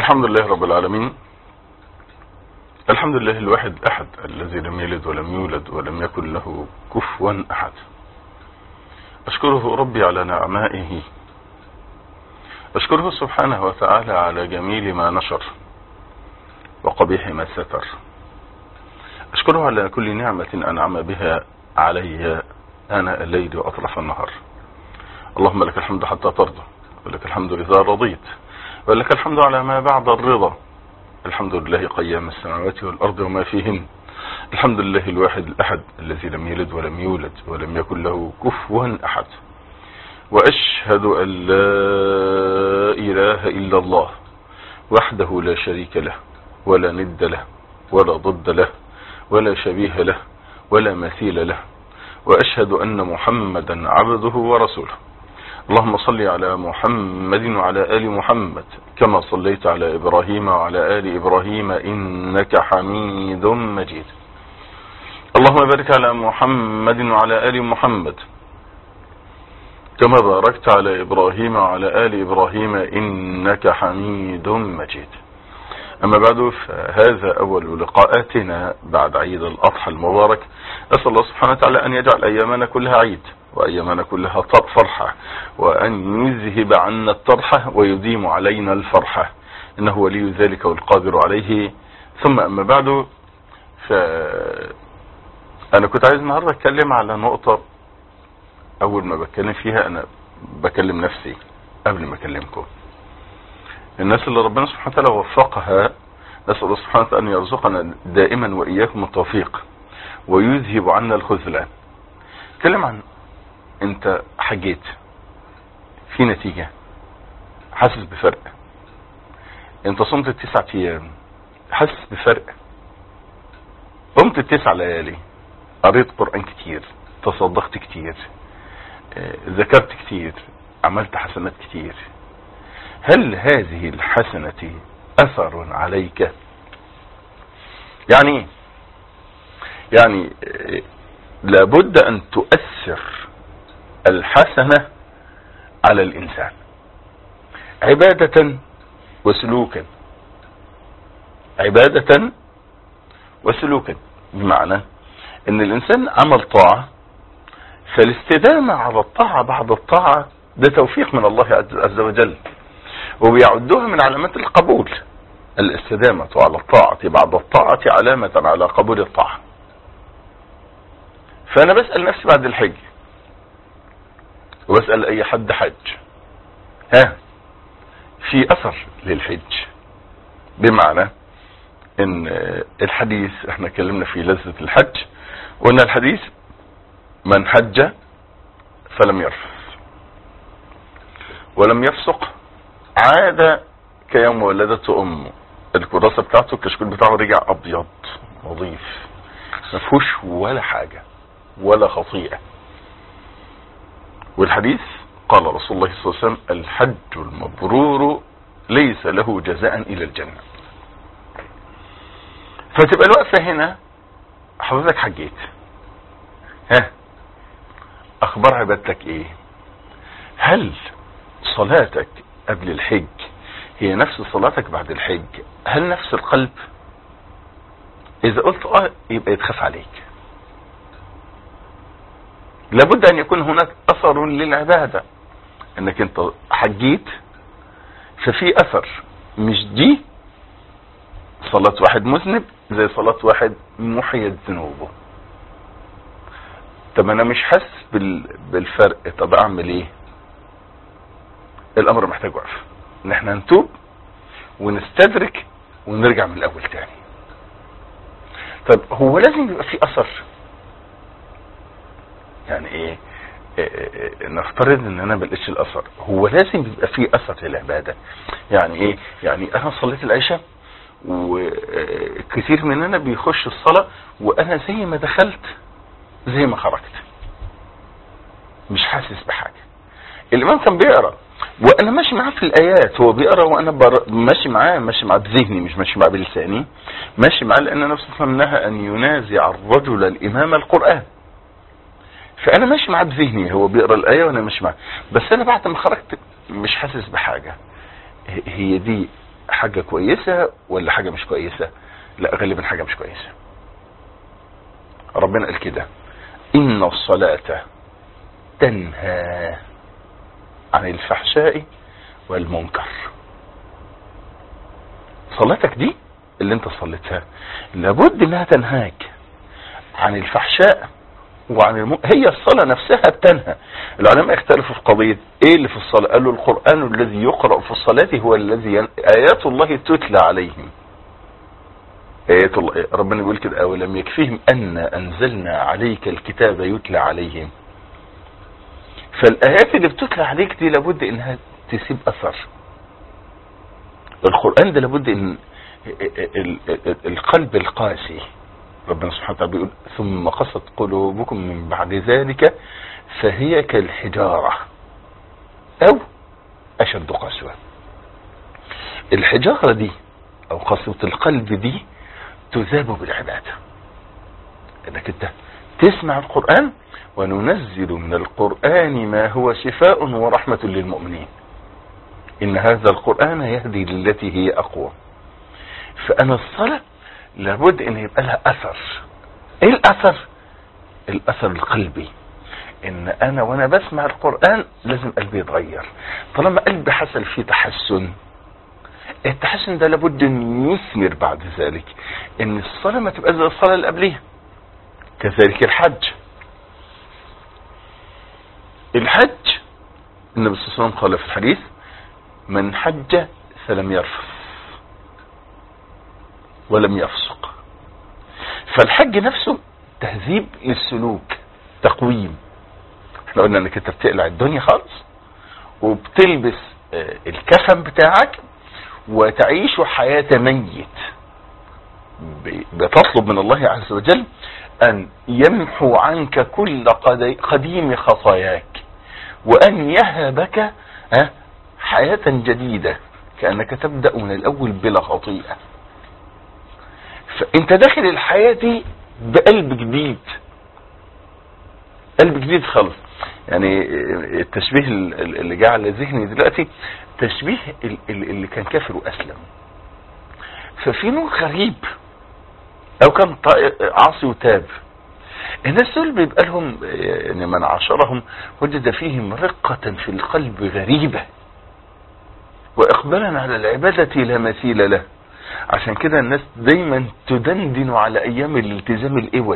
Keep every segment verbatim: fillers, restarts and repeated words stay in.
الحمد لله رب العالمين. الحمد لله الواحد أحد الذي لم يلد ولم يولد ولم يكن له كفوا أحد. أشكره ربي على نعمائه، أشكره سبحانه وتعالى على جميل ما نشر وقبيح ما ستر. أشكره على كل نعمة أنعم بها علي آناء الليل وأطراف النهار. اللهم لك الحمد حتى ترضى، ولك الحمد إذا رضيت، ولك الحمد على ما بعد الرضا. الحمد لله قيام السماوات والأرض وما فيهن. الحمد لله الواحد الأحد الذي لم يلد ولم يولد ولم يكن له كفوا أحد. وأشهد أن لا إله إلا الله وحده لا شريك له ولا ند له ولا ضد له ولا شبيه له ولا مثيل له. وأشهد أن محمدا عبده ورسوله. اللهم صل على محمد وعلى آل محمد كما صليت على إبراهيم وعلى آل إبراهيم إنك حميد مجيد. اللهم بارك على محمد وعلى آل محمد كما باركت على إبراهيم وعلى آل إبراهيم إنك حميد مجيد. أما بعد، فهذا أول لقاءاتنا بعد عيد الأضحى المبارك. أسأل الله سبحانه وتعالى أن يجعل أيامنا كلها عيد وأيامنا كلها فرحة، وأن يذهب عنا الطرحة ويديم علينا الفرحة، إنه ولي ذلك والقادر عليه. ثم أما بعد، فأنا كنت عايز النهاردة أتكلم على نقطة. أول ما بتكلم فيها أنا بكلم نفسي قبل ما أكلمكم. الناس اللي ربنا سبحانه وتعالى وفقها، نسأل الله سبحانه وتعالى أن يرزقنا دائما وإياكم التوفيق ويذهب عنا الخذلان. اتكلم عن انت حجيت في نتيجة، حاسس بفرق. انت صمت التسعة ايام، حاسس بفرق. قمت التسع ليالي، قريت قرآن كتير، تصدقت كتير، ذكرت كتير، عملت حسنات كتير. هل هذه الحسنة أثر عليك؟ يعني يعني لابد أن تؤثر الحسنة على الإنسان عبادة وسلوكا. عبادة وسلوكا بمعنى ان الإنسان عمل طاعة، فالاستدامة على الطاعة بعد الطاعة ده توفيق من الله عز وجل، وبيعدوها من علامات القبول. الاستدامة على الطاعة بعد الطاعة علامة على قبول الطاعة. فأنا بسأل نفسي بعد الحج، وبسأل أي حد حج، ها في أثر للحج؟ بمعنى ان الحديث احنا اتكلمنا في لذة الحج، وان الحديث من حج فلم يرفث ولم يفسق عاد كيوم ولدته امه. الكراسة بتاعته، الكشكول بتاعه رجع ابيض نظيف، ما فيهوش ولا حاجة ولا خطيئة. والحديث قال رسول الله صلى الله عليه وسلم: الحج المبرور ليس له جزاء إلى الجنة. فتبقى الوقفة هنا، حضرتك حجيت، ها اخبار عبادتك ايه؟ هل صلاتك قبل الحج هي نفس صلاتك بعد الحج؟ هل نفس القلب؟ اذا قلت اه يبقى يتخاف عليك. لابد ان يكون هناك اثر للعبادة، انك انت حجيت ففي اثر. مش دي صلاة واحد مذنب زي صلاة واحد محيد ذنوبه. طب انا مش حاسس بالفرق، طب اعمل ايه؟ الامر محتاج وقف، ان احنا نتوب ونستدرك ونرجع من الاول تاني. طب هو لازم يبقى في اثر؟ يعني ايه, إيه, إيه نفترض ان انا ملقتش الاثر، هو لازم يبقى في اثر للعبادة. يعني ايه؟ يعني انا صليت العشاء وكثير مننا بيخش الصلاة وانا زي ما دخلت زي ما خرجت، مش حاسس بحاجة. الامام كان بيقرأ وانا ماشي معاه في الايات، هو بيقرأ وانا ماشي معاه، ماشي معاه بذهني مش ماشي معاه بلساني، ماشي معاه، لان نفسه فهمناها ان ينازع الرجل الامام القرآن. فانا ماشي معاه بذهني، هو بيقرأ الاية وانا ماشي معاه، بس انا بعد ما خرجت مش حاسس بحاجة. هي دي حاجة كويسة ولا حاجة مش كويسة؟ لا، غالبا حاجة مش كويسة. ربنا قال كده: إن الصلاة تنهى عن الفحشاء والمنكر. صلاتك دي اللي انت صليتها لابد انها تنهاك عن الفحشاء وعن المنكر. هي الصلاة نفسها بتنهى. العلماء اختلفوا في قضية ايه اللي في الصلاة. قالوا القرآن الذي يقرأ في الصلاة هو الذي ين... آيات الله تتلى عليهم. آيات الله، ربنا يقول كده: أولم يكفيهم أن أنزلنا عليك الكتاب يتلى عليهم. فالآيات اللي بتتلى عليك دي لابد انها تسيب أثر. القرآن ده لابد ان القلب القاسي، ربنا سبحانه وتعالى بيقول: ثم قست قلوبكم من بعد ذلك فهي كالحجارة او اشد قسوة. الحجارة دي او قسوة القلب دي تذاب بالعبادة. انك انت تسمع القرآن: وننزل من القرآن ما هو شفاء ورحمة للمؤمنين إن هذا القرآن يهدي للتي هي أقوى. فأنا الصلاة لابد أن يبقى لها أثر. إيه الأثر؟ الأثر القلبي. إن أنا وأنا بسمع القرآن لازم قلبي يتغير. طالما قلبي حصل فيه تحسن، التحسن ده لابد أن يثمر بعد ذلك إن الصلاة ما تبقى زي الصلاة اللي قبليها. كذلك الحج. الحج النبي صلى الله عليه وسلم قال في الحديث: من حج فلم يرفث ولم يفسق. فالحج نفسه تهذيب للسلوك، تقويم. احنا قلنا انك انت بتقلع الدنيا خالص وبتلبس الكفن بتاعك وتعيش حياة ميت. بتطلب من الله عز وجل ان يمحو عنك كل قديم خطاياك وان يهبك حياة جديدة كأنك تبدأ من الأول بلا خطيئة. فأنت داخل الحياة دي بقلب جديد، قلب جديد خالص. يعني التشبيه اللي جاء على ذهني دلوقتي تشبيه اللي كان كافر وأسلم، ففي نوع غريب أو كان عاصي وتاب. الناس دول بيبقى لهم يعني من عاشرهم وجد فيهم رقة في القلب غريبة واقبالا على العبادة لا مثيل له. عشان كده الناس دايما تدندن على ايام الالتزام الاول.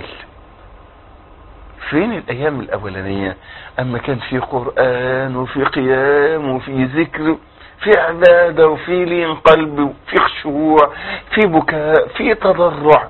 فين الايام الاولانية؟ اما كان في قرآن وفي قيام وفي ذكر، في عبادة وفي لين قلب وفي خشوع، في بكاء، في تضرع.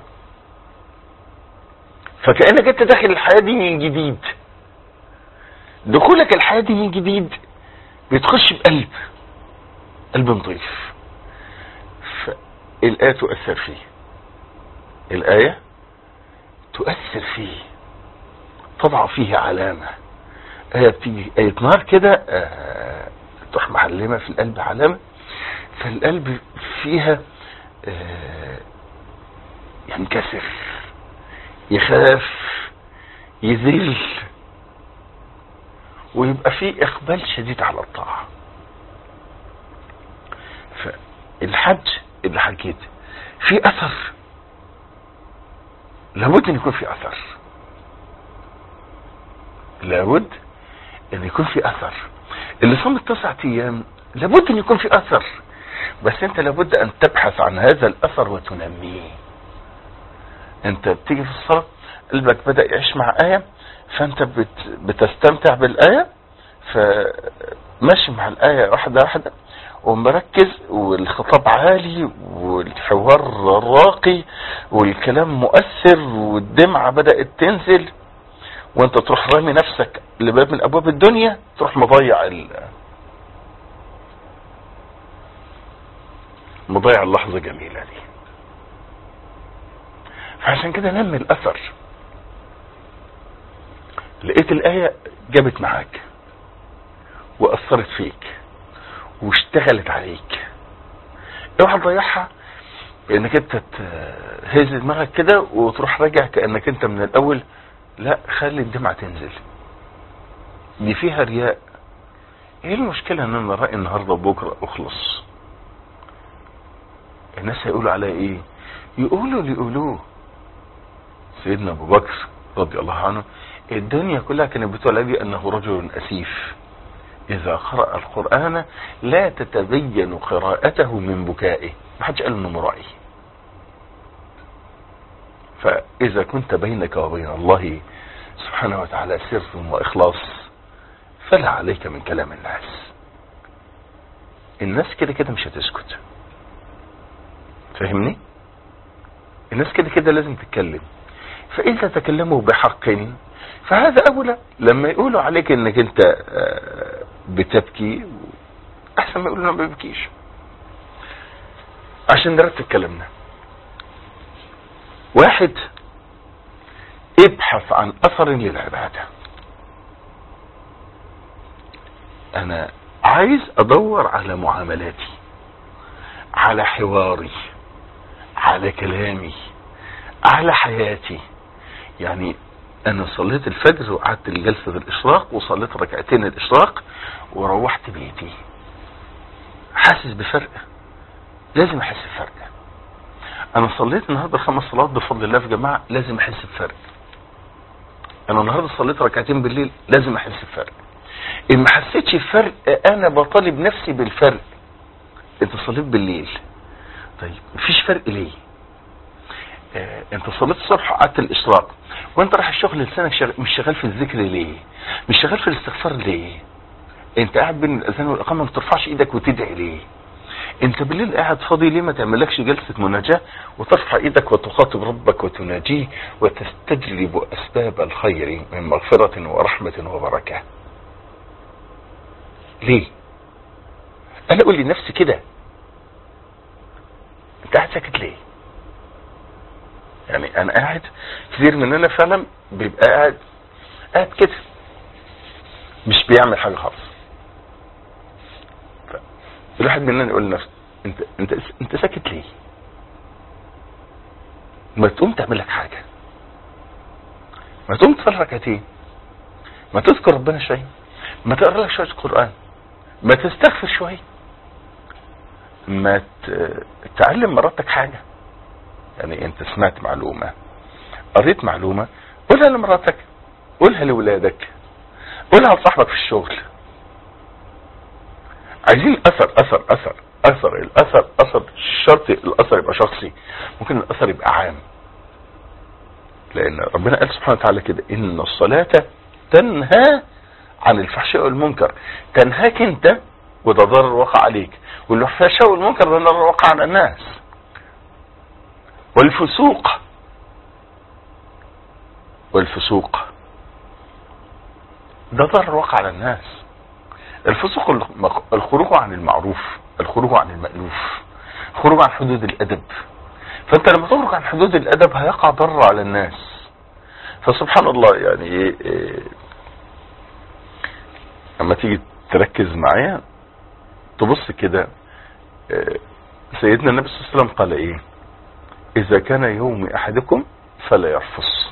فكأنك انت داخل الحياة دي من جديد. دخولك الحياة دي من جديد بتخش بقلب قلب نظيف. فالآية تؤثر فيه، الآية تؤثر فيه، تضع فيه علامة. آية بتيجي آية نار كده آه تروح محلمة في القلب علامة، فالقلب فيها آه ينكسر، يخاف، يذل، ويبقى فيه إقبال شديد على الطاعة. فالحج اللي حكيت في اثر، لابد ان يكون في اثر، لابد ان يكون في اثر. اللي صام التسعة ايام لابد ان يكون في اثر، بس انت لابد ان تبحث عن هذا الاثر وتنميه. انت بتيجي في الصلاة قلبك بدأ يعيش مع آية، فانت بت بتستمتع بالآية، فماشي مع الآية واحدة واحدة ومركز، والخطاب عالي والحوار راقي والكلام مؤثر والدمعة بدأت تنزل، وانت تروح رامي نفسك لباب من ابواب الدنيا، تروح مضيع ال... مضيع اللحظة جميلة دي. فعشان كده نمي الاثر. لقيت الآية جابت معاك واثرت فيك واشتغلت عليك، اوعى تضيعها بانك انت تهز دماغك كده وتروح راجع كأنك انت من الاول. لا، خلي الدمعة تنزل، دي فيها رياء. ايه المشكلة ان انا رأي النهاردة وبكرة اخلص؟ الناس هيقولوا عليه ايه؟ يقولوا اللي يقولوه. سيدنا ابو بكر رضي الله عنه الدنيا كلها كانت بتقول عليه انه رجل اسيف، اذا قرأ القرآن لا تتبين قراءته من بكائه، ما حدش قال انه مرائي. فاذا كنت بينك وبين الله سبحانه وتعالى سر واخلاص فلا عليك من كلام الناس. الناس كده كده مش هتسكت، فاهمني؟ الناس كده كده لازم تتكلم، فاذا تكلموا بحق فهذا اولى. لما يقولوا عليك انك انت بتبكي احسن ما يقولوا ما بيبكيش. عشان نرتب كلامنا، واحد، ابحث عن اثر للعبادة. انا عايز ادور على معاملاتي، على حواري، على كلامي، على حياتي. يعني انا صليت الفجر وقعدت لجلسة الاشراق وصليت ركعتين الاشراق وروحت بيتي، حاسس بفرق؟ لازم احس بفرق. انا صليت النهارده خمس صلوات بفضل الله في جماعة، لازم احس بفرق. انا النهارده صليت ركعتين بالليل، لازم احس بفرق. ان ما حسيتش بفرق انا بطالب نفسي بالفرق. انت صليت بالليل، طيب مفيش فرق ليه؟ اه انت صليت الصبح وقعدت الاشراق وانت رايح الشغل لسانك شغ... مش شغال في الذكر ليه؟ مش شغال في الاستغفار ليه؟ انت قاعد بين الاذان والاقامه ما بترفعش ايدك وتدعي ليه؟ انت بالليل قاعد فاضي ليه ما تعملكش جلسه مناجاه وترفع ايدك وتخاطب ربك وتناجيه وتستجلب اسباب الخير من مغفره ورحمه وبركه؟ ليه؟ انا اقول لنفسي كده، انت قاعد ساكت ليه؟ يعني انا قاعد، كثير مننا فعلا بيبقى قاعد قاعد كده مش بيعمل حاجه خالص. الواحد مننا يقول لنفسه انت انت انت ساكت ليه؟ ما تقوم تعمل لك حاجه، ما تقوم تصلي ركعتين، ما تذكر ربنا شويه، ما تقرا لك شويه قران، ما تستغفر شويه، ما تعلم مراتك حاجه. يعني انت سمعت معلومه، قريت معلومه، قولها لمراتك، قولها لاولادك، قولها لصاحبك في الشغل. عايزين اثر اثر اثر اثر الاثر اثر شرط الاثر يبقى شخصي، ممكن الاثر يبقى عام. لان ربنا قال سبحانه وتعالى كده ان الصلاة تنهى عن الفحشاء والمنكر. تنهاك انت وده ضرر وقع عليك، والفحشاء والمنكر ده ضرر وقع على الناس. والفسوق والفسوق ده ضرر وقع على الناس. الفسوق الخروج عن المعروف، الخروج عن المألوف، الخروج عن حدود الأدب. فانت لما تخرج عن حدود الأدب هيقع ضرر على الناس. فسبحان الله يعني ايه, إيه اما تيجي تركز معايا تبص كده، إيه سيدنا النبي صلى الله عليه وسلم قال ايه؟ اذا كان يوم احدكم فلا يرفث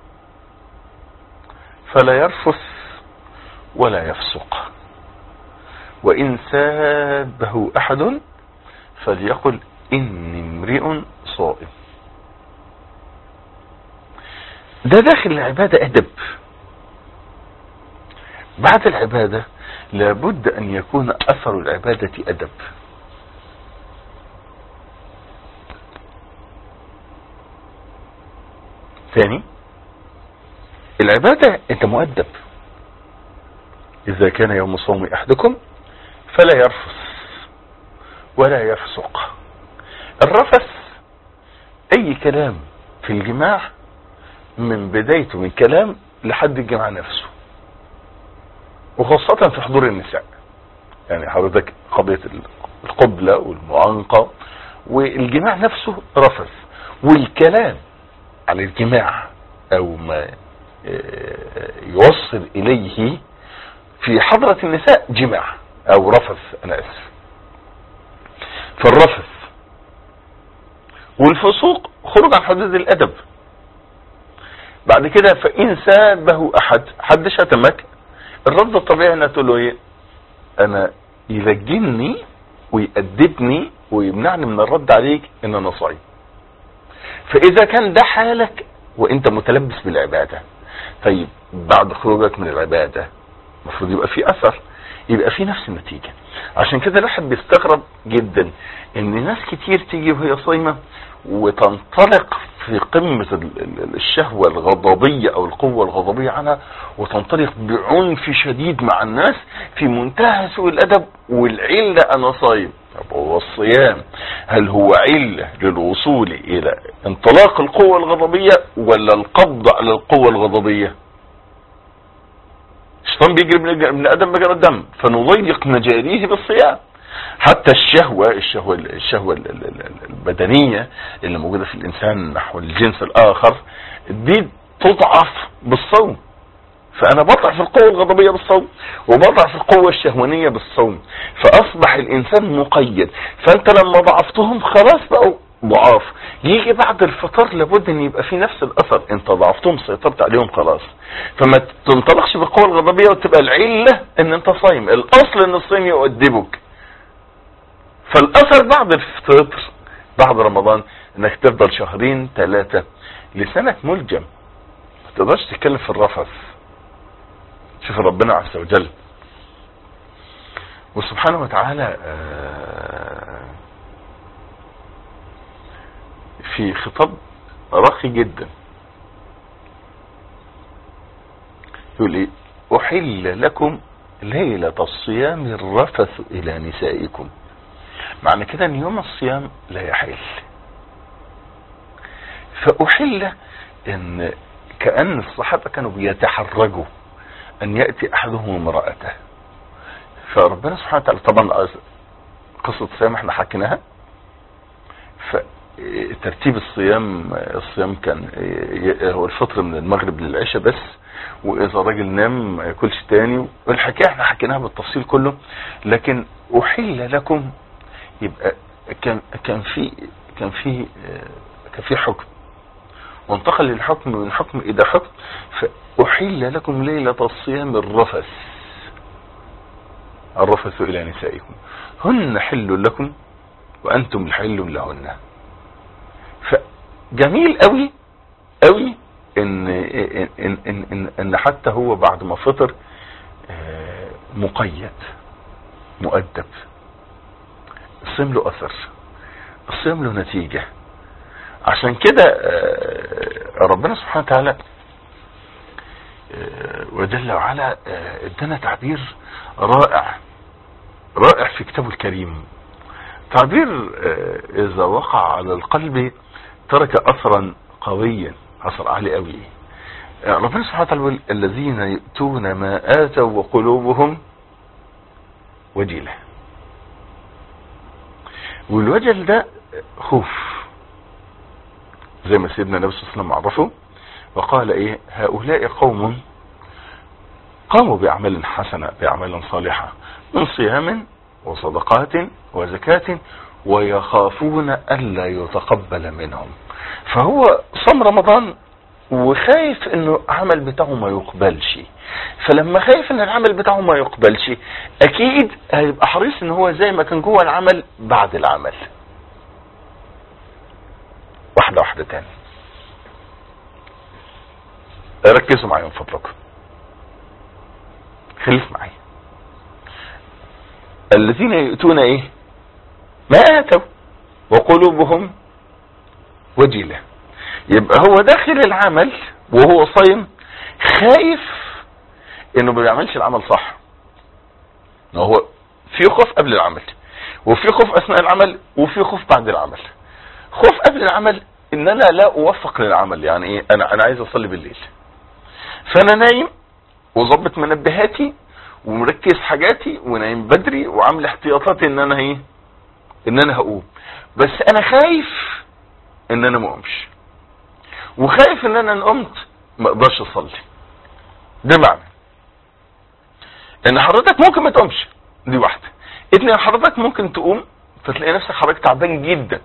فلا يرفث ولا يفسق، وإن سابه أحد فليقل إني امرئ صائم. ده داخل العبادة أدب. بعد العبادة لابد أن يكون أثر العبادة أدب. ثاني، العبادة أنت مؤدب. إذا كان يوم صوم أحدكم فلا يرفث ولا يفسق. الرفث أي كلام في الجماع من بدايته من كلام لحد الجماع نفسه، وخاصة في حضور النساء. يعني حضرتك قضية القبلة والمعانقة والجماع نفسه رفث، والكلام على الجماع أو ما يوصل إليه في حضرة النساء جماع او رفث، انا اسف. فالرفث والفسوق خروج عن حدود الادب. بعد كده فان سابه احد، حد شتمك، الرد الطبيعي انها تقول له ايه؟ انا يلجنني ويأدبني ويمنعني من الرد عليك ان انا صايم. فاذا كان ده حالك وانت متلبس بالعبادة، طيب بعد خروجك من العبادة المفروض يبقى في اثر، يبقى في نفس النتيجة. عشان كده الواحد بيستغرب جدا ان ناس كتير تيجي وهي صايمة وتنطلق في قمة الشهوة الغضبية او القوة الغضبية عنها، وتنطلق بعنف شديد مع الناس في منتهى سوء الادب، والعلة انا صايم. طب هو الصيام هل هو علة للوصول الى انطلاق القوة الغضبية ولا القبض على القوة الغضبية؟ الشيطان بيجري من ادم مجرى الدم، فنضيق مجاريه بالصيام. حتى الشهوة الشهوة الشهوة البدنية اللي موجودة في الانسان نحو الجنس الاخر دي تضعف بالصوم. فانا بضعف القوة الغضبية بالصوم وبضعف القوة الشهوانية بالصوم، فاصبح الانسان مقيد. فانت لما ضعفتهم خلاص بقوا ضعاف، يجي بعد الفطار لابد ان يبقى في نفس الاثر، انت ضعفتهم سيطرت عليهم خلاص، فما تنطلقش بالقوة الغضبية وتبقى العلة ان انت صايم. الاصل ان الصيام يؤدبك، فالاثر بعد الفطر بعد رمضان انك تفضل شهرين ثلاثة لسانك ملجم، ما تقدرش تتكلم في الرفث. شوف ربنا عز وجل وسبحانه وتعالى في خطاب راقي جدا يقول ايه؟ احل لكم ليلة الصيام الرفث الى نسائكم. معنى كده ان يوم الصيام لا يحل. فاحل ان كأن الصحابة كانوا بيتحرجوا ان يأتي احدهم امرأته. فربنا سبحانه وتعالى طبعا قصة الصيام احنا حكيناها، فترتيب الصيام الصيام كان هو الفطر من المغرب للعشاء بس، واذا راجل نام ما ياكلش تاني، والحكايه احنا حكيناها بالتفصيل كله. لكن احل لكم يبقى كان كان في كان في كان في حكم وانتقل للحكم من حكم الى حكم. فاحل لكم ليلة الصيام الرفث الرفث الى نسائكم هن حل لكم وانتم الحل لهن. فجميل قوي قوي ان ان ان ان, إن حتى هو بعد ما فطر مقيد مؤدب. الصيام له اثر، الصيام له نتيجة. عشان كده ربنا سبحانه وتعالى وجل وعلا ادانا تعبير رائع رائع في كتابه الكريم. تعبير اذا وقع على القلب ترك اثرا قويا، اثر عالي قوي. ربنا سبحانه وتعالى يقول الذين يؤتون ما اتوا وقلوبهم وجلة. والوجل ده خوف، زي ما سيدنا النبي صلى الله عليه وسلم عرفه وقال ايه؟ هؤلاء قوم قاموا باعمال حسنة باعمال صالحة من صيام وصدقات وزكاة ويخافون الا يتقبل منهم. فهو صام رمضان وخايف انه العمل بتاعه ما يقبلش، فلما خايف ان العمل بتاعه ما يقبلش اكيد هيبقى حريص ان هو زي ما كان جوه العمل بعد العمل. واحدة واحدة تاني، ركزوا معايا من فضلكم، خليك معايا. الذين يؤتون ايه؟ ما اتوا وقلوبهم وجلة. يبقى هو داخل العمل وهو صايم خايف انه ما بيعملش العمل صح. هو في خوف قبل العمل وفي خوف اثناء العمل وفي خوف بعد العمل. خوف قبل العمل ان انا لا اوفق للعمل، يعني ايه؟ انا انا عايز اصلي بالليل، فانا نايم وظبط منبهاتي ومركز حاجاتي ونايم بدري وعامل احتياطاتي ان انا ايه؟ ان انا هقوم، بس انا خايف ان انا ما اقومش، وخايف ان انا ان قمت ما اقدرش اصلي. ده معنى ان حضرتك ممكن ما تقومش، دي واحده. اتنين، حضرتك ممكن تقوم فتلاقي نفسك حضرتك تعبان جدا،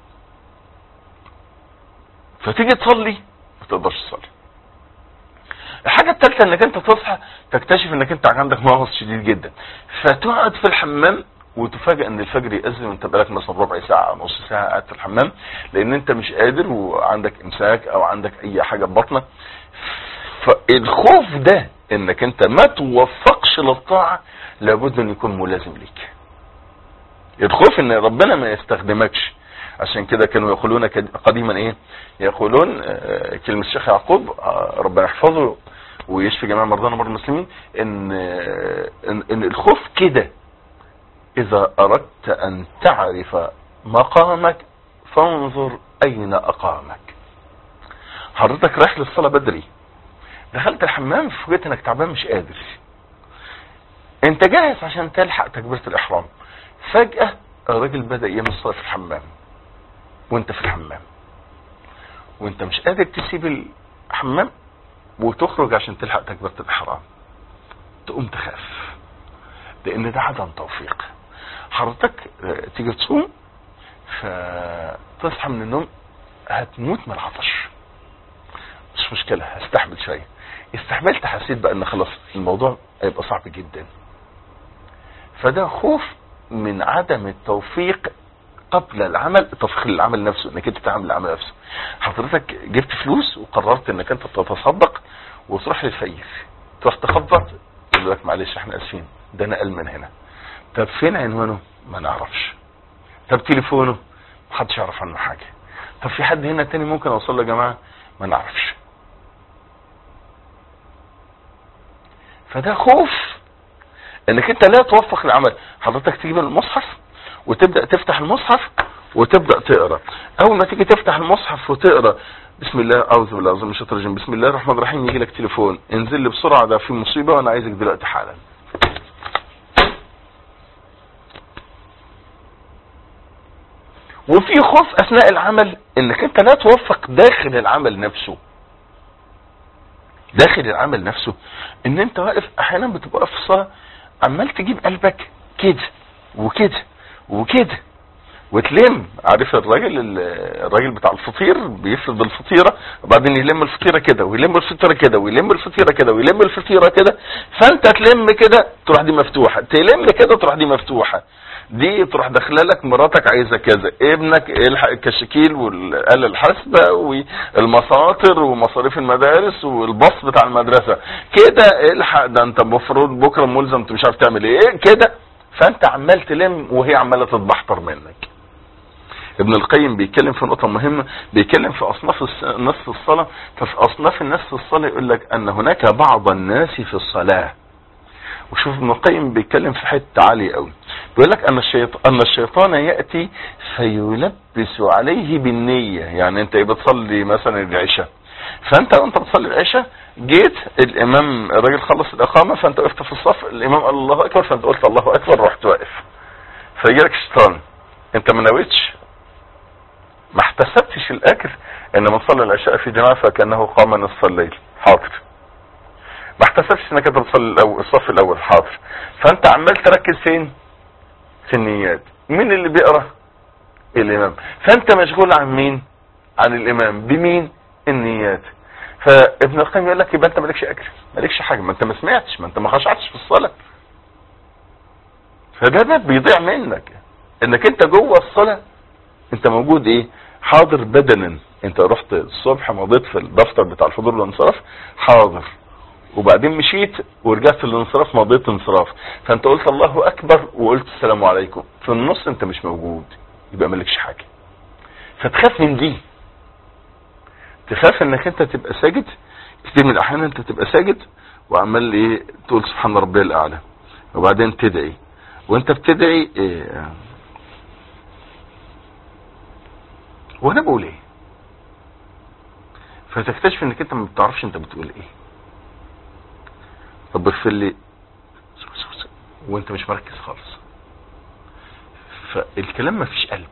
فتيجي تصلي ما تقدرش تصلي. الحاجه الثالثه انك انت تصحى تكتشف انك انت عندك مغص شديد جدا، فتقعد في الحمام وتفاجئ ان الفجر يأذن وانت بقالك مثلا ربع ساعة نص ساعة قاعد في الحمام، لان انت مش قادر وعندك امساك او عندك اي حاجة ببطنك. فالخوف ده انك انت ما توفقش للطاعة لابد ان يكون ملازم ليك. الخوف ان ربنا ما يستخدمكش. عشان كده كانوا يقولون قديما ايه، يقولون كلمة الشيخ يعقوب ربنا يحفظه ويشفي جميع مرضانا ومرضى المسلمين، ان ان, إن الخوف كده: اذا اردت ان تعرف مقامك فانظر اين اقامك. حضرتك رايح للصلاة بدري، دخلت الحمام فوجئت انك تعبان مش قادر، انت جاهز عشان تلحق تكبيرة الاحرام، فجأة الراجل بدأ يعمل الصلاة في الحمام وانت في الحمام، وانت مش قادر تسيب الحمام وتخرج عشان تلحق تكبيرة الاحرام، تقوم تخاف، لان ده عدم توفيق. حضرتك تيجي تصوم فتصحى من النوم هتموت من العطش، مش مشكلة هستحمل شوية، استحملت حسيت بقى ان خلاص الموضوع هيبقى صعب جدا. فده خوف من عدم التوفيق قبل العمل، توفيق العمل نفسه، انك انت تعمل العمل نفسه. حضرتك جبت فلوس وقررت انك انت تتصدق وتروح للفقير، تروح تخبط يقول لك معلش احنا اسفين ده نقل من هنا. طب فين عنوانه؟ ما نعرفش. طب تليفونه؟ محدش يعرف عنه حاجة. طب في حد هنا تاني ممكن اوصل له يا جماعة؟ ما نعرفش. فده خوف انك انت لا توفق العمل. حضرتك تجيب المصحف وتبدأ تفتح المصحف وتبدأ تقرأ. اول ما تيجي تفتح المصحف وتقرأ بسم الله اعوذ بالله من الشيطان الرجيم بسم الله الرحمن الرحيم، يجي لك تليفون: انزل لي بسرعة ده في مصيبة وانا عايزك دلوقتي حالا. وفي خوف اثناء العمل انك انت لا توفق داخل العمل نفسه. داخل العمل نفسه ان انت واقف، احيانا بتبقى في الصلاة عمال تجيب قلبك كده وكده وكده وتلم. عارف الراجل الراجل بتاع الفطير بيفرد الفطيرة وبعدين يلم الفطيرة كده ويلم الفطيرة كده ويلم الفطيرة كده ويلم الفطيرة كده، فانت تلم كده تروح دي مفتوحة، تلم كده تروح دي مفتوحة، دي تروح داخله لك مراتك عايزه كذا، ابنك الحق الكشاكيل والآلة الحاسبة والمساطر ومصاريف المدارس والباص بتاع المدرسة كده، الحق ده انت المفروض بكره ملزم انت مش عارف تعمل ايه كده. فانت عمال تلم وهي عماله تتبحتر منك. ابن القيم بيتكلم في نقطة مهمة، بيتكلم في اصناف الناس في الصلاة. ففي اصناف الناس في الصلاة يقول لك ان هناك بعض الناس في الصلاة. وشوف ابن القيم بيتكلم في حته عاليه قوي، بيقول لك ان الشيطان ان الشيطان ياتي فيلبس عليه بالنيه. يعني انت بتصلي مثلا العشاء، فانت وانت بتصلي العشاء جيت الامام الراجل خلص الاقامه، فانت وقفت في الصف، الامام قال الله اكبر، فانت قلت الله اكبر رحت واقف، فيجي لك الشيطان انت ما نويتش، ما احتسبتش الاجر ان من صلى العشاء في جماعه فكانه قام نصف الليل. حاضر. ما احتسبش انك انت بتصلي الاول الصف الاول. حاضر. فانت عمال تركز فين؟ في النيات. مين اللي بيقرا؟ الامام. فانت مشغول عن مين؟ عن الامام. بمين؟ النيات. فابن القيم يقول لك يبقى انت مالكش اجر، مالكش حاجه، ما انت ما سمعتش، ما انت ما خشعتش في الصلاه. فده ده بيضيع منك، انك انت جوه الصلاه انت موجود ايه؟ حاضر بدنا. انت رحت الصبح مضيت في الدفتر بتاع الحضور والانصراف حاضر، وبعدين مشيت ورجعت للانصراف مضيت انصراف، فانت قلت الله اكبر وقلت السلام عليكم، في النص انت مش موجود، يبقى مالكش حاجه. فتخاف من دي، تخاف انك انت تبقى ساجد. كتير من الاحيان انت تبقى ساجد وعمال ايه تقول سبحان ربي الاعلى، وبعدين تدعي، وانت بتدعي إيه وانا بقول ايه، فتكتشف انك انت ما بتعرفش انت بتقول ايه. طب اغفر لي وانت مش مركز خالص، فالكلام ما فيش قلب،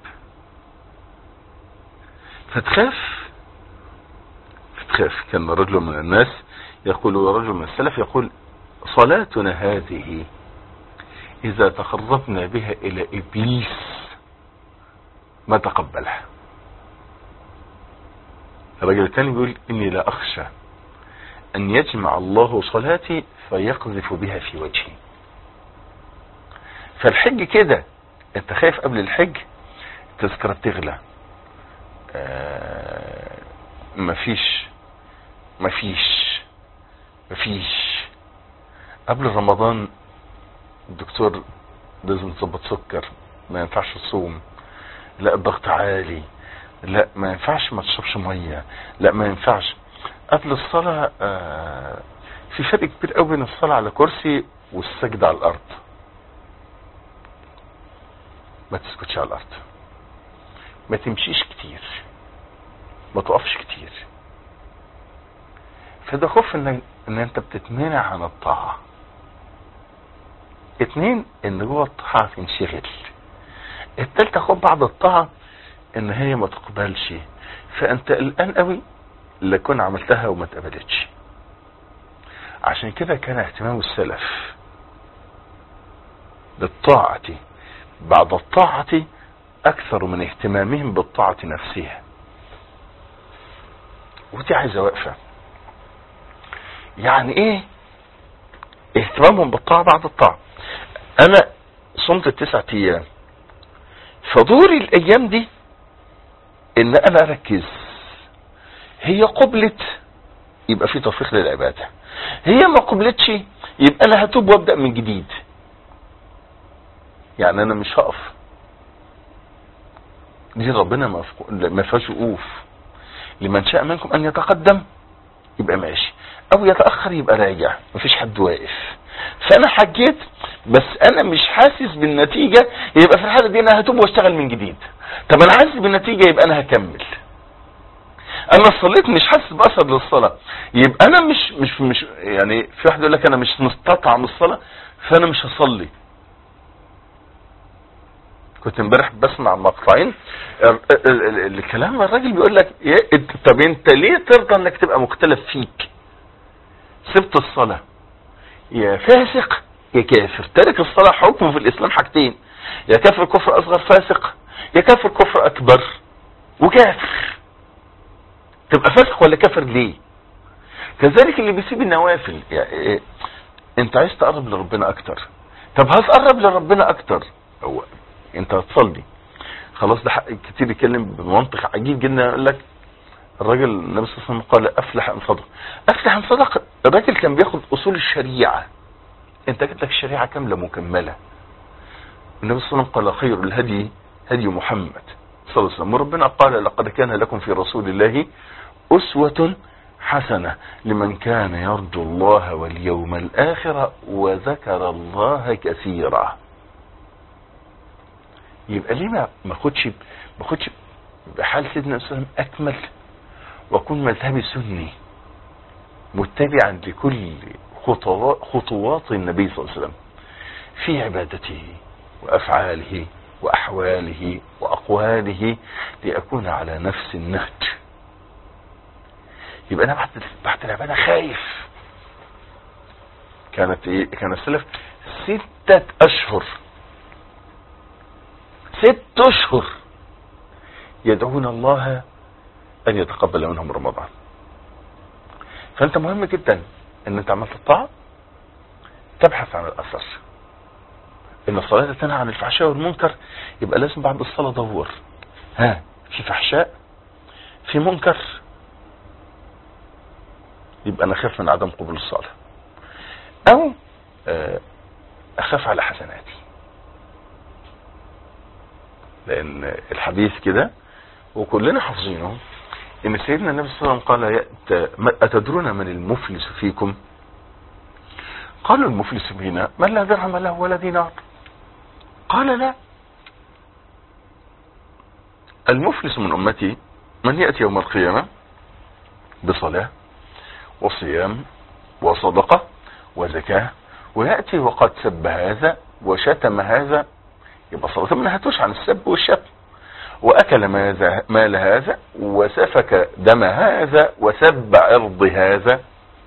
فتخاف فتخاف. كان رجل من الناس يقول، رجل من السلف يقول: صلاتنا هذه اذا تقربنا بها الى ابليس ما تقبلها. الرجل الثاني يقول: اني لا اخشى ان يجمع الله صلاتي فيقذف بها في وجهي. فالحج كده انت خايف قبل الحج التذكرة بتغلى، آه مفيش مفيش مفيش قبل رمضان الدكتور لازم تظبط سكر، ما ينفعش تصوم، لا الضغط عالي، لا ما ينفعش ما تشربش ميه، لا ما ينفعش. قبل الصلاة آه في فرق كبير قوي بين الصلاة على كرسي والسجدة على الارض. ما تسكتش على الارض، ما تمشيش كتير، ما تقفش كتير. فده خوف ان ان انت بتتمنع عن الطاعة. اتنين، ان جوه الطاعة تنشغل. التالتة خوف بعد الطاعة ان هي ما تقبلش، فانت قلقان قوي لكن عملتها وما تقبلتش. عشان كده كان اهتمام السلف بالطاعة بعد الطاعة اكثر من اهتمامهم بالطاعة نفسها. ودي عايزة وقفة. يعني ايه اهتمامهم بالطاعة بعد الطاعة؟ انا صمت التسعة ايام، فدوري الايام دي ان انا اركز. هي قبلت يبقى في توفيق للعبادة، هي ما قبلتش يبقى انا هتوب وابدأ من جديد. يعني انا مش هقف، دي ربنا ما فيهاش وقوف. لمن شاء منكم ان يتقدم يبقى ماشي، او يتأخر يبقى راجع، مفيش حد واقف. فانا حجيت بس انا مش حاسس بالنتيجة، يبقى في الحالة دي انا هتوب واشتغل من جديد. طب انا حاسس بالنتيجة يبقى انا هكمل. انا صليت مش حاسس باثر للصلاة، يبقى انا مش مش مش يعني في واحد يقول لك انا مش مستطعم الصلاة فانا مش هصلي. كنت امبارح بسمع مقطعين الكلام، الراجل بيقول لك طب انت ليه ترضى انك تبقى مختلف فيك؟ سبت الصلاة يا فاسق يا كافر. تارك الصلاة حكمه في الاسلام حاجتين، يا كافر كفر اصغر فاسق، يا كافر كفر اكبر وكافر. تبقى فاسق ولا كافر ليه؟ كذلك اللي بيسيب النوافل. يعني انت عايز تقرب لربنا اكتر، طب هتقرب لربنا اكتر هو انت هتصلي خلاص. ده حق كتير يتكلم بمنطق عجيب جدا، يقول لك الراجل النبي صلى الله عليه وسلم قال افلح ان صدق. افلح ان صدق، الراجل كان بياخد اصول الشريعة. انت جبت لك الشريعة كاملة مكملة. النبي صلى الله عليه وسلم قال خير الهدي هدي محمد صلى الله عليه وسلم، وربنا قال لقد كان لكم في رسول الله اسوة حسنة لمن كان يرجو الله واليوم الاخر وذكر الله كثيرا. يبقى ليه ما ما خدش ما خدش بحال سيدنا صلى الله عليه وسلم اكمل، واكون مذهبي سني متبعا لكل خطوات خطوات النبي صلى الله عليه وسلم في عبادته وافعاله واحواله واقواله، لأكون على نفس النهج. يبقى انا بعد بعد العباده خايف. كانت ايه؟ كان السلف ستة اشهر ست اشهر يدعون الله ان يتقبل منهم رمضان. فانت مهم جدا ان انت عملت الطاعة تبحث عن الاثر. ان الصلاة تنهى عن الفحشاء والمنكر، يبقى لازم بعد الصلاة دور، ها في فحشاء في منكر، يبقى انا اخاف من عدم قبول الصلاة، او اخاف على حسناتي. لان الحديث كده وكلنا حافظينه، ان سيدنا النبي صلى الله عليه وسلم قال اتدرون من المفلس فيكم؟ قالوا المفلس فينا من لا درهم له ولا دينار. قال لا، المفلس من امتي من يأتي يوم القيامة بصلاة وصيام وصدقة وزكاة، ويأتي وقد سب هذا وشتم هذا، يبقى صلاة ما نهتوش عن السب والشتم، واكل مال هذا وسفك دم هذا وسب عرض هذا.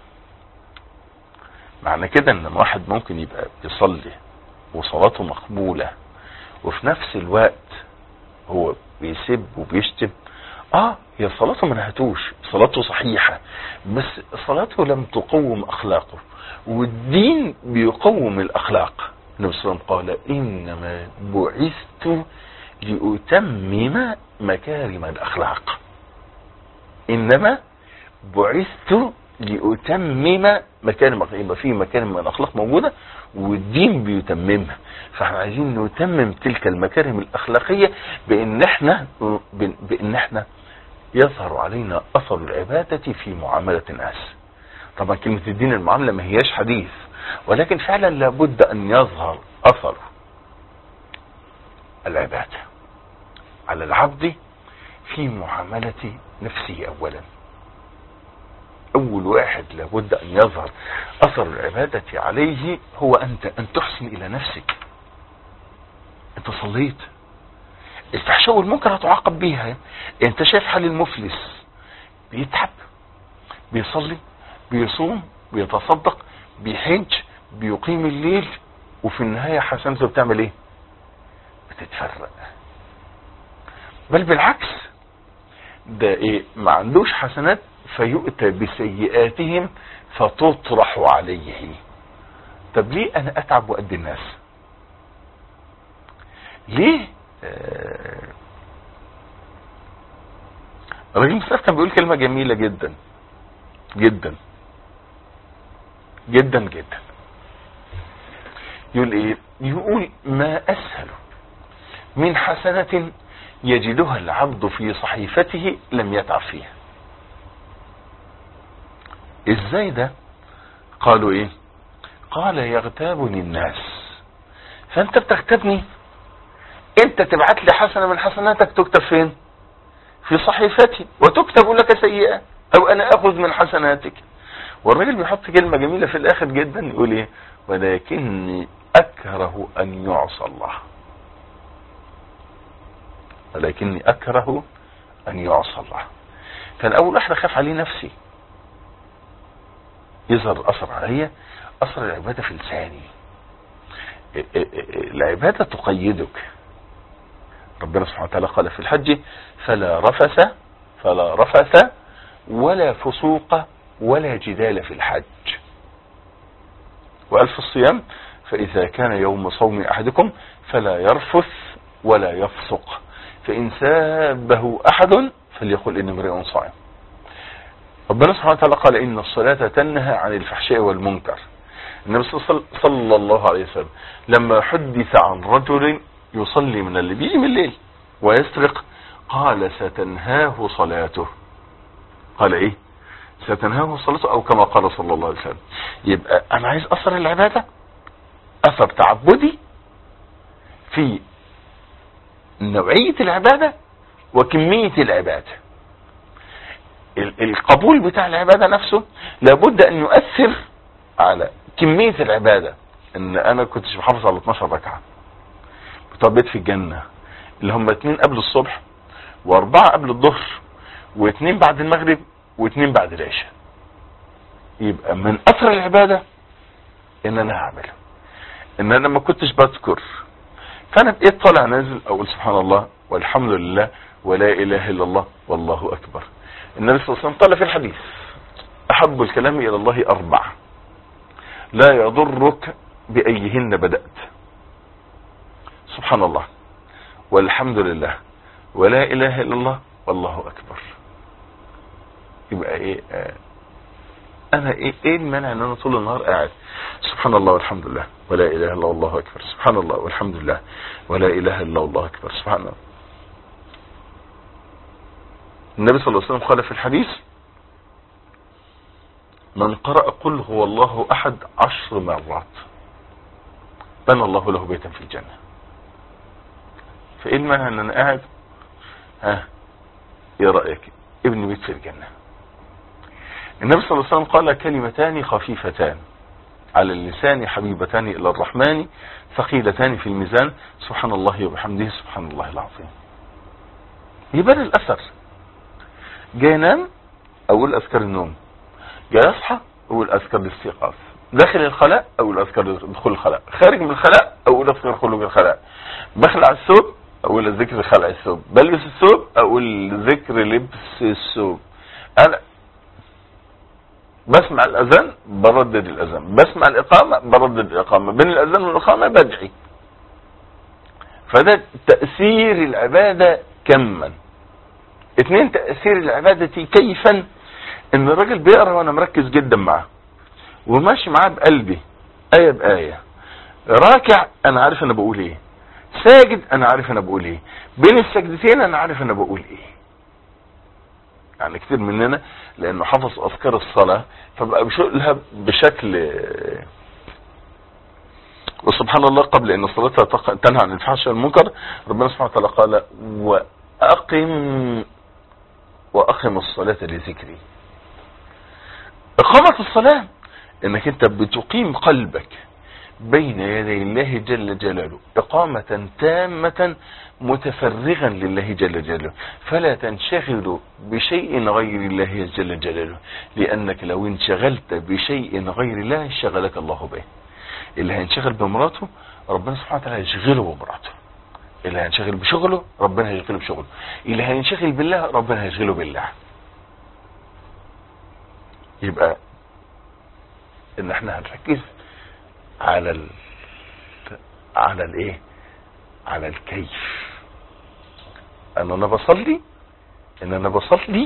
معنى كده ان واحد ممكن يبقى يصلي وصلاته مقبولة وفي نفس الوقت هو بيسب وبيشتم. اه هي صلاته ما نهتوش، صلاته صحيحة، بس صلاته لم تقوم اخلاقه، والدين بيقوم الاخلاق. النبي صلى الله عليه وسلم قال إنما بعثت لأتمم مكارم الأخلاق. إنما بعثت لأتمم مكارم الأخلاق. يبقى في مكارم من الأخلاق موجودة والدين بيتممها، فاحنا عايزين نتمم تلك المكارم الأخلاقية بأن احنا بأن احنا يظهر علينا أثر العبادة في معاملة الناس. طبعا كلمة الدين المعاملة ما هياش حديث، ولكن فعلا لابد أن يظهر أثر العبادة على العبد في معاملة نفسه. أولا أول واحد لابد أن يظهر أثر العبادة عليه هو أنت، أن تحسن إلى نفسك. أنت صليت، الفحشاء والمنكر هتعاقب بيها. أنت شايف حال المفلس، بيتعب، بيصلي، بيصوم، بيتصدق، بيحج، بيقيم الليل، وفي النهاية حسنته بتعمل ايه؟ بتتفرق. بل بالعكس، ده ايه؟ ما عندوش حسنات فيؤتى بسيئاتهم فتطرح عليه. طب ليه انا اتعب وادي الناس؟ ليه؟ آه الراجل المسلم كان بيقول كلمة جميلة جدا جدا جدا جدا. يقول ايه؟ يقول ما اسهل من حسنة يجدها العبد في صحيفته لم يتعب فيها. ازاي ده؟ قالوا ايه؟ قال يغتابني الناس. فانت بتغتابني، انت تبعت لي حسنة من حسناتك تكتب فين؟ في صحيفتي، وتكتب لك سيئة، او انا اخذ من حسناتك. والراجل بيحط كلمة جميلة في الاخر جدا، يقول ايه؟ ولكني اكره ان يعصى الله. ولكني اكره ان يعصى الله. كان اول واحد اخاف عليه نفسي، يظهر اثر عليا، اثر العبادة في لساني. العبادة تقيدك. ربنا سبحانه وتعالى قال في الحج فلا رفث فلا رفث ولا فسوق ولا جدال في الحج. وقال في الصيام فإذا كان يوم صوم أحدكم فلا يرفث ولا يفسق، فإن سابه أحد فليقل إني امرئ صائم. ربنا سبحانه وتعالى قال إن الصلاة تنهى عن الفحشاء والمنكر. النبي صلى الله عليه وسلم لما حدث عن رجل يصلي من الليل، بيجي من الليل ويسرق، قال ستنهاه صلاته. قال ايه؟ ستنهاه صلاته، او كما قال صلى الله عليه وسلم. يبقى انا عايز اثر العبادة، اثر تعبدي في نوعية العبادة وكمية العبادة. القبول بتاع العبادة نفسه لابد ان يؤثر على كمية العبادة. ان انا كنتش بحافظ على اتناشر ركعة بطبيت في الجنة، اللي هم اتنين قبل الصبح واربعة قبل الظهر واتنين بعد المغرب واتنين بعد العشاء. يبقى من اثر العبادة ان انا هعملها، ان انا ما كنتش بذكر، فانا بقيت طالع نازل اقول سبحان الله والحمد لله ولا اله الا الله والله اكبر. النبي صلى الله عليه وسلم قال في الحديث احب الكلام الى الله اربع لا يضرك بايهن بدأت، سبحان الله والحمد لله ولا اله الا الله والله اكبر. يبقى ايه؟ آه انا ايه ايه المانع ان انا طول النهار قاعد سبحان الله والحمد لله ولا اله الا الله والله اكبر، سبحان الله والحمد لله ولا اله الا الله والله اكبر، سبحان الله. النبي صلى الله عليه وسلم قال في الحديث من قرأ قل هو الله احد عشر مرات بنى الله له بيتا في الجنة. فايه المانع ان انا قاعد ها ايه رأيك ابن بيت في الجنة؟ النبي صلى الله عليه وسلم قال كلمتان خفيفتان على اللسان حبيبتان الى الرحمن ثقيلتان في الميزان سبحان الله وبحمده سبحان الله العظيم. يبان الاثر. جاي انام اقول اذكار النوم، جاي اصحى اقول اذكار الاستيقاظ، داخل الخلاء اقول اذكار دخول الخلاء، خارج من الخلاء اقول اذكار خروج الخلاء، بخلع الثوب اقول ذكر خلع الثوب، بلبس الثوب اقول ذكر لبس الثوب، انا بسمع الاذان بردد الاذان، بسمع الاقامة بردد الاقامة، بين الاذان والاقامة بدعي. فده تأثير العبادة كما. اتنين، تأثير العبادة كيفا، ان الراجل بيقرأ وانا مركز جدا معاه وماشي معاه بقلبي آية بآية، راكع انا عارف انا بقول ايه، ساجد انا عارف انا بقول ايه، بين السجدتين انا عارف انا بقول ايه. يعني كتير مننا لانه حفظ اذكار الصلاة فبقى بيشغلها بشكل، وسبحان الله قبل ان صلاتها تنهى عن الفحشاء والمنكر ربنا سبحانه وتعالى قال واقم واقم الصلاة لذكري. اقامة الصلاة انك انت بتقيم قلبك بين يدي الله جل جلاله اقامة تامة متفرغا لله جل جلاله، فلا تنشغل بشيء غير الله جل جلاله، لانك لو انشغلت بشيء غير الله شغلك الله به. اللي هينشغل بمراته ربنا سبحانه وتعالى يشغله بمراته، اللي هينشغل بشغله ربنا هيشغله بشغله، اللي هينشغل بالله ربنا هيشغله بالله. يبقى ان احنا هنركز على ال على الايه على الكيف. ان انا بصلي ان انا بصلي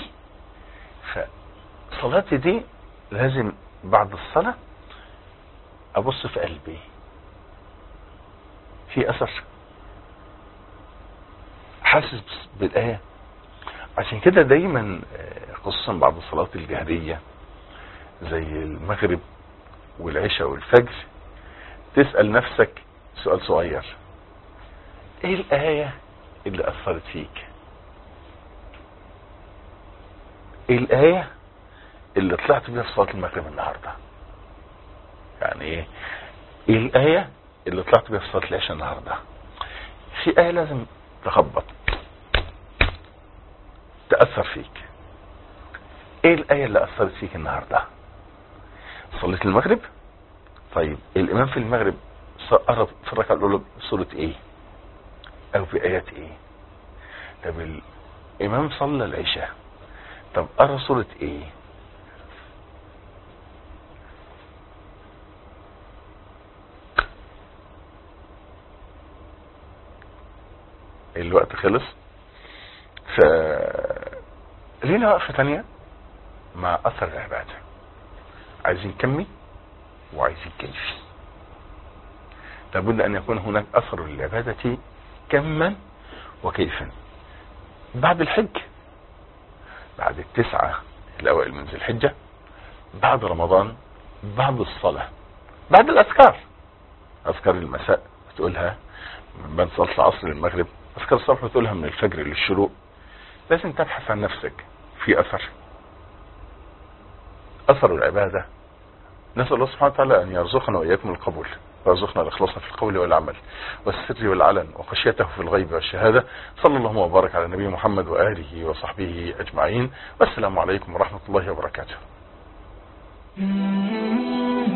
فصلاتي دي لازم بعد الصلاة ابص في قلبي في اثر، حاسس بالايه. عشان كده دايما خصوصا بعد الصلاة الجهرية زي المغرب والعشاء والفجر تسأل نفسك سؤال صغير: ايه الآية اللي اثرت فيك؟ ايه الآية اللي طلعت بيها في صلاة المغرب النهاردة؟ يعني ايه ايه الآية اللي طلعت بيها في صلاة العشاء النهاردة؟ في آية لازم تخبط تأثر فيك. ايه الآية اللي اثرت فيك النهاردة؟ صليت المغرب، طيب الامام في المغرب قرأ في الركعة الاولى سورة ايه او في ايات ايه؟ طب الامام صلى العشاء، طب قرأ سورة ايه؟ الوقت خلص، ف لينا وقفة تانية مع اثر العبادة. عايزين كمي وعايزين كيفي. لابد ان يكون هناك اثر للعبادة كما وكيفا. بعد الحج، بعد التسعة الاوائل من ذي الحجة، بعد رمضان، بعد الصلاة، بعد الاذكار، اذكار المساء بتقولها من بعد صلاة العصر للمغرب، اذكار الصبح بتقولها من الفجر للشروق. لازم تبحث عن نفسك في اثر اثر العبادة. نسأل الله سبحانه وتعالى ان يرزقنا واياكم القبول، ويرزقنا الاخلاص في القول والعمل والسر والعلن وخشيته في الغيب والشهادة. صلى الله وبارك على نبي محمد وآله وصحبه اجمعين، والسلام عليكم ورحمة الله وبركاته.